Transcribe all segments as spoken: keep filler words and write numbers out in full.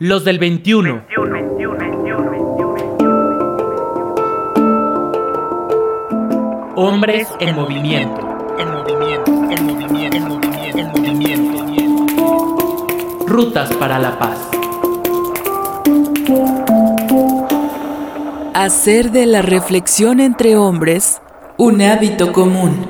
Los del veintiuno. Hombres en movimiento. En movimiento, en movimiento, en movimiento, en movimiento. Rutas para la paz. Hacer de la reflexión entre hombres un hábito común.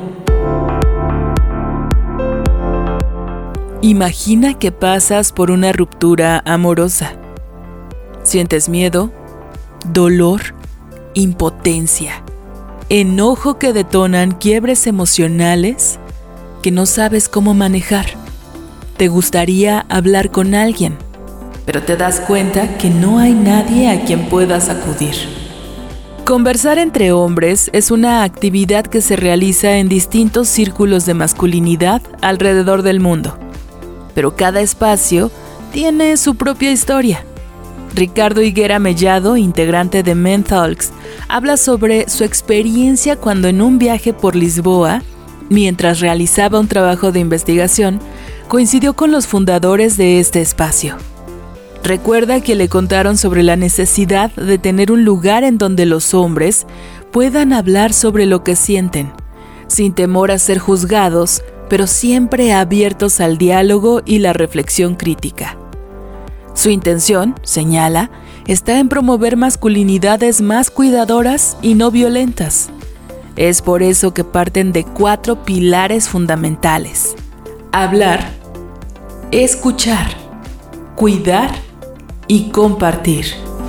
Imagina que pasas por una ruptura amorosa. Sientes miedo, dolor, impotencia, enojo que detonan quiebres emocionales que no sabes cómo manejar. Te gustaría hablar con alguien, pero te das cuenta que no hay nadie a quien puedas acudir. Conversar entre hombres es una actividad que se realiza en distintos círculos de masculinidad alrededor del mundo. Pero cada espacio tiene su propia historia. Ricardo Higuera Mellado, integrante de Men Talks, habla sobre su experiencia cuando en un viaje por Lisboa, mientras realizaba un trabajo de investigación, coincidió con los fundadores de este espacio. Recuerda que le contaron sobre la necesidad de tener un lugar en donde los hombres puedan hablar sobre lo que sienten, sin temor a ser juzgados, pero siempre abiertos al diálogo y la reflexión crítica. Su intención, señala, está en promover masculinidades más cuidadoras y no violentas. Es por eso que parten de cuatro pilares fundamentales: hablar, escuchar, cuidar y compartir.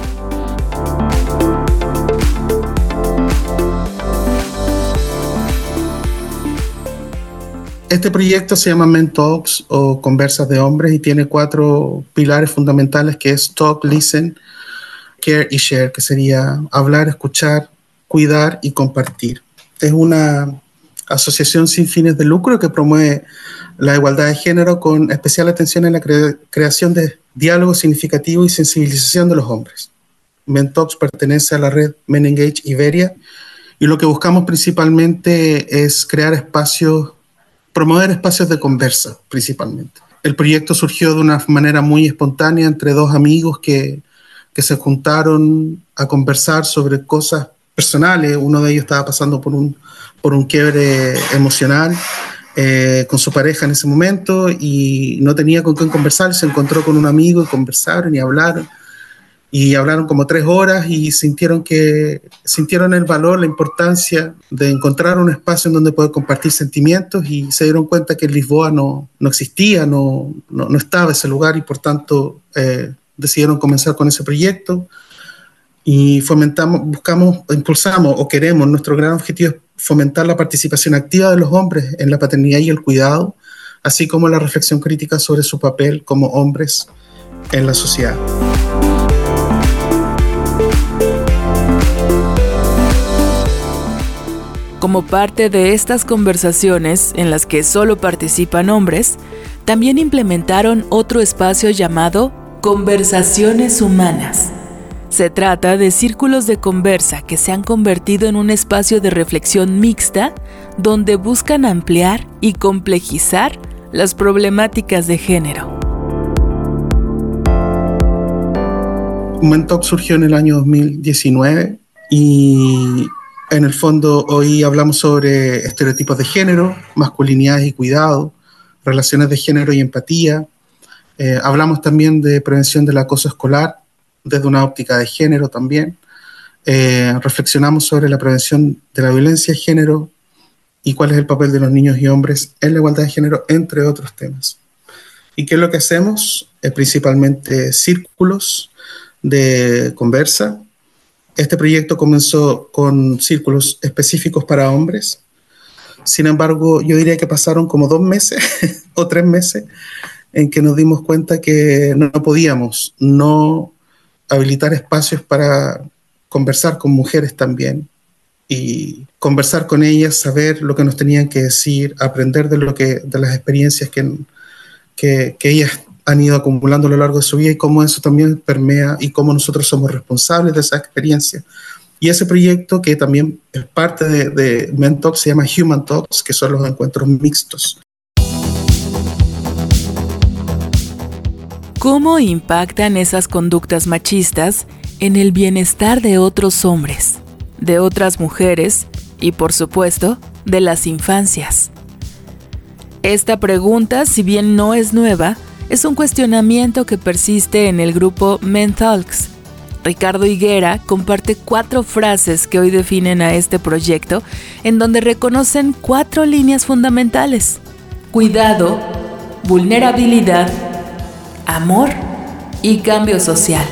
Este proyecto se llama Men Talks o Conversas de Hombres y tiene cuatro pilares fundamentales, que es Talk, Listen, Care y Share, que sería hablar, escuchar, cuidar y compartir. Es una asociación sin fines de lucro que promueve la igualdad de género con especial atención en la cre- creación de diálogo significativo y sensibilización de los hombres. Men Talks pertenece a la red Men Engage Iberia y lo que buscamos principalmente es crear espacios, promover espacios de conversa principalmente. El proyecto surgió de una manera muy espontánea entre dos amigos que, que se juntaron a conversar sobre cosas personales. Uno de ellos estaba pasando por un, por un quiebre emocional eh, con su pareja en ese momento y no tenía con quién conversar. Se encontró con un amigo y conversaron y hablaron. Y hablaron como tres horas y sintieron que sintieron el valor, la importancia de encontrar un espacio en donde poder compartir sentimientos, y se dieron cuenta que en Lisboa no, no existía, no, no, no estaba ese lugar, y por tanto eh, decidieron comenzar con ese proyecto y fomentamos, buscamos, impulsamos o queremos, nuestro gran objetivo es fomentar la participación activa de los hombres en la paternidad y el cuidado, así como la reflexión crítica sobre su papel como hombres en la sociedad. Como parte de estas conversaciones, en las que solo participan hombres, también implementaron otro espacio llamado Conversaciones Humanas. Se trata de círculos de conversa que se han convertido en un espacio de reflexión mixta, donde buscan ampliar y complejizar las problemáticas de género. Men Talks surgió en el año dos mil diecinueve y en el fondo hoy hablamos sobre estereotipos de género, masculinidades y cuidado, relaciones de género y empatía. Eh, hablamos también de prevención del acoso escolar desde una óptica de género también. Eh, reflexionamos sobre la prevención de la violencia de género y cuál es el papel de los niños y hombres en la igualdad de género, entre otros temas. ¿Y qué es lo que hacemos? Eh, principalmente círculos de conversa. Este proyecto comenzó con círculos específicos para hombres. Sin embargo, yo diría que pasaron como dos meses o tres meses en que nos dimos cuenta que no podíamos no habilitar espacios para conversar con mujeres también y conversar con ellas, saber lo que nos tenían que decir, aprender de, lo que, de las experiencias que, que, que ellas han ido acumulando a lo largo de su vida y cómo eso también permea y cómo nosotros somos responsables de esa experiencia. Y ese proyecto, que también es parte de, de Men Talks, se llama Human Talks, que son los encuentros mixtos. ¿Cómo impactan esas conductas machistas en el bienestar de otros hombres, de otras mujeres y, por supuesto, de las infancias? Esta pregunta, si bien no es nueva, es un cuestionamiento que persiste en el grupo Men Talks. Ricardo Higuera comparte cuatro frases que hoy definen a este proyecto, en donde reconocen cuatro líneas fundamentales: cuidado, vulnerabilidad, amor y cambio social.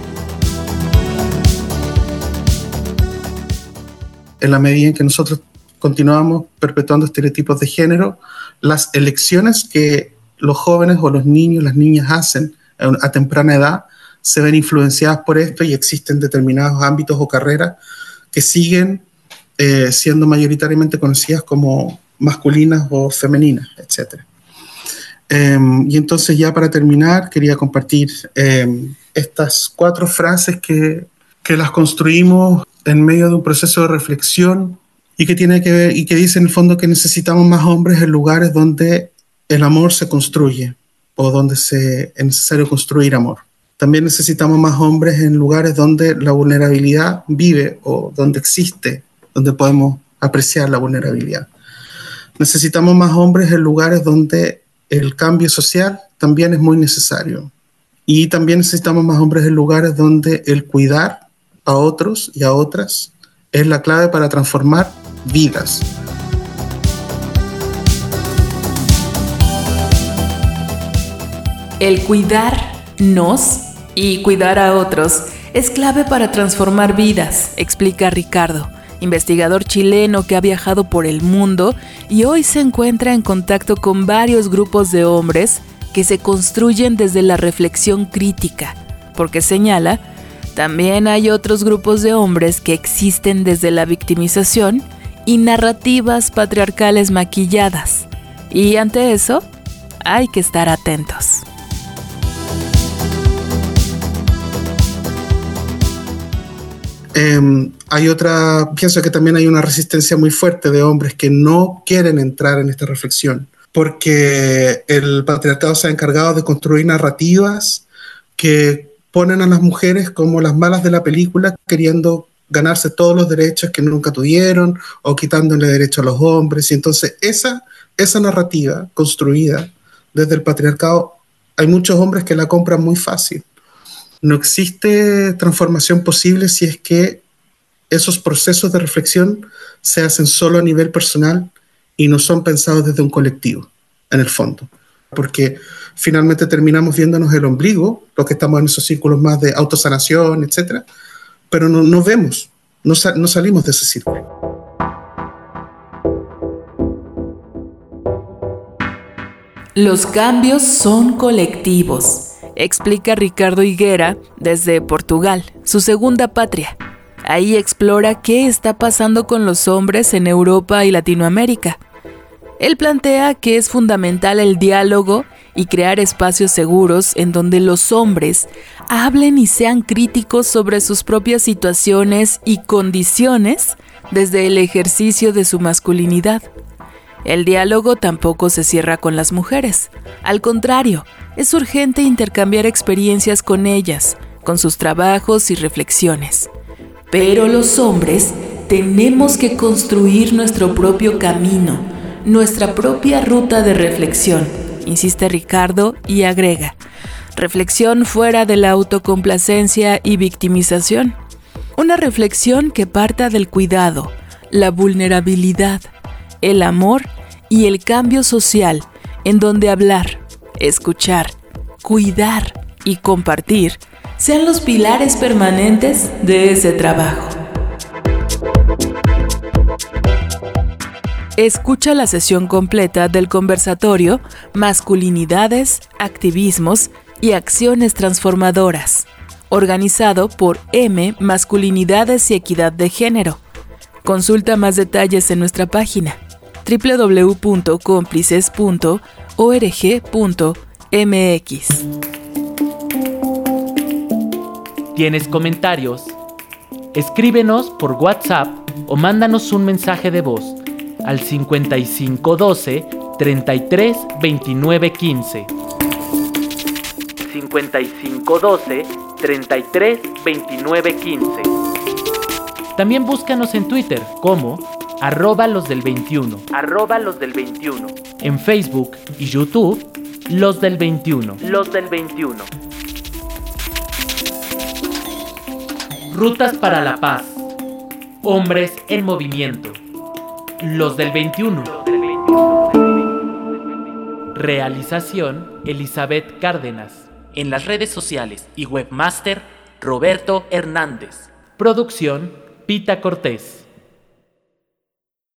En la medida en que nosotros continuamos perpetuando estereotipos de género, las elecciones que los jóvenes o los niños, las niñas hacen a temprana edad se ven influenciadas por esto, y existen determinados ámbitos o carreras que siguen eh, siendo mayoritariamente conocidas como masculinas o femeninas, etcétera. Eh, y entonces, ya para terminar, quería compartir eh, estas cuatro frases que, que las construimos en medio de un proceso de reflexión y que tiene que ver y que dice en el fondo que necesitamos más hombres en lugares donde el amor se construye o donde se, es necesario construir amor. También necesitamos más hombres en lugares donde la vulnerabilidad vive o donde existe, donde podemos apreciar la vulnerabilidad. Necesitamos más hombres en lugares donde el cambio social también es muy necesario. Y también necesitamos más hombres en lugares donde el cuidar a otros y a otras es la clave para transformar vidas. El cuidarnos y cuidar a otros es clave para transformar vidas, explica Ricardo, investigador chileno que ha viajado por el mundo y hoy se encuentra en contacto con varios grupos de hombres que se construyen desde la reflexión crítica, porque señala, también hay otros grupos de hombres que existen desde la victimización y narrativas patriarcales maquilladas, y ante eso hay que estar atentos. Eh, hay otra, pienso que también hay una resistencia muy fuerte de hombres que no quieren entrar en esta reflexión, porque el patriarcado se ha encargado de construir narrativas que ponen a las mujeres como las malas de la película, queriendo ganarse todos los derechos que nunca tuvieron o quitándole derechos a los hombres. Y entonces esa, esa narrativa construida desde el patriarcado, hay muchos hombres que la compran muy fácil. No existe transformación posible si es que esos procesos de reflexión se hacen solo a nivel personal y no son pensados desde un colectivo, en el fondo. Porque finalmente terminamos viéndonos el ombligo, los que estamos en esos círculos más de autosanación, etcétera, pero no, no vemos, no, no salimos de ese círculo. Los cambios son colectivos, explica Ricardo Higuera desde Portugal, su segunda patria. Ahí explora qué está pasando con los hombres en Europa y Latinoamérica. Él plantea que es fundamental el diálogo y crear espacios seguros en donde los hombres hablen y sean críticos sobre sus propias situaciones y condiciones desde el ejercicio de su masculinidad. El diálogo tampoco se cierra con las mujeres. Al contrario, es urgente intercambiar experiencias con ellas, con sus trabajos y reflexiones. Pero los hombres tenemos que construir nuestro propio camino, nuestra propia ruta de reflexión, insiste Ricardo y agrega, reflexión fuera de la autocomplacencia y victimización. Una reflexión que parta del cuidado, la vulnerabilidad, el amor y el cambio social, en donde hablar, escuchar, cuidar y compartir sean los pilares permanentes de ese trabajo. Escucha la sesión completa del conversatorio Masculinidades, Activismos y Acciones Transformadoras, organizado por M Masculinidades y Equidad de Género. Consulta más detalles en nuestra página doble u doble u doble u punto cómplices punto org punto m x. ¿Tienes comentarios? Escríbenos por WhatsApp o mándanos un mensaje de voz al cincuenta y cinco doce, treinta y tres, veintinueve quince. cincuenta y cinco doce, treinta y tres, veintinueve, quince. También búscanos en Twitter como arroba los del veintiuno, arroba los del veintiuno. En Facebook y YouTube, los del veintiuno, los del veintiuno. Rutas para la paz. Hombres en movimiento. Los del veintiuno. Realización Elizabeth Cárdenas. En las redes sociales y webmaster Roberto Hernández. Producción Pita Cortés.